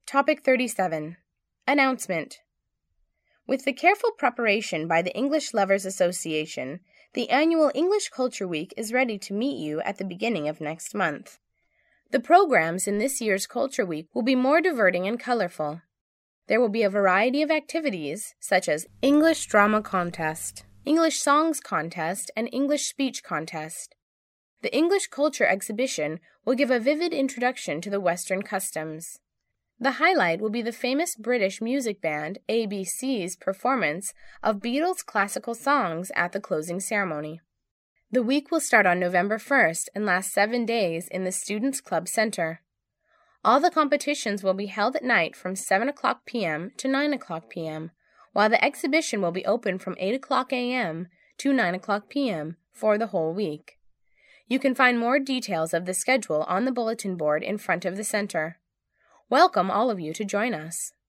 Topic 37. Announcement. With the careful preparation by the English Lovers Association, the annual English Culture Week is ready to meet you at the beginning of next month. The programs in this year's Culture Week will be more diverting and colorful. There will be a variety of activities, such as English Drama Contest, English Songs Contest, and English Speech Contest. The English Culture Exhibition will give a vivid introduction to the Western customs. The highlight will be the famous British music band ABC's performance of Beatles' classical songs at the closing ceremony. The week will start on November 1st and last 7 days in the Students' Club Center. All the competitions will be held at night from 7 o'clock p.m. to 9 o'clock p.m., while the exhibition will be open from 8 o'clock a.m. to 9 o'clock p.m. for the whole week. You can find more details of the schedule on the bulletin board in front of the center. Welcome all of you to join us.